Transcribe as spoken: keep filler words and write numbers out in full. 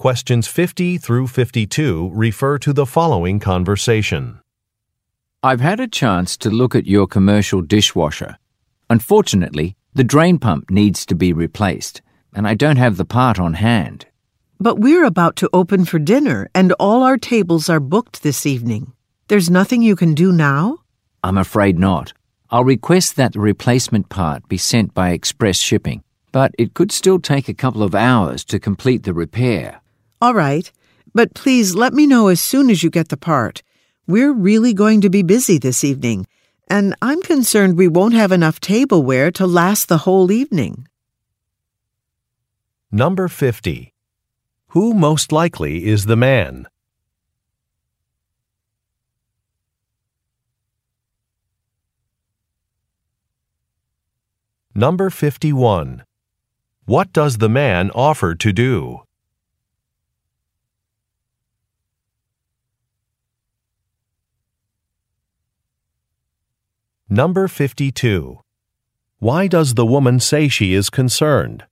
Questions fifty through fifty-two refer to the following conversation. I've had a chance to look at your commercial dishwasher. Unfortunately, the drain pump needs to be replaced, and I don't have the part on hand. But we're about to open for dinner, and all our tables are booked this evening. There's nothing you can do now? I'm afraid not. I'll request that the replacement part be sent by express shipping, but it could still take a couple of hours to complete the repair. All right, but please let me know as soon as you get the part. We're really going to be busy this evening, and I'm concerned we won't have enough tableware to last the whole evening. Number fifty. Who most likely is the man? Number fifty-one. What does the man offer to do? Number fifty-two. Why does the woman say she is concerned?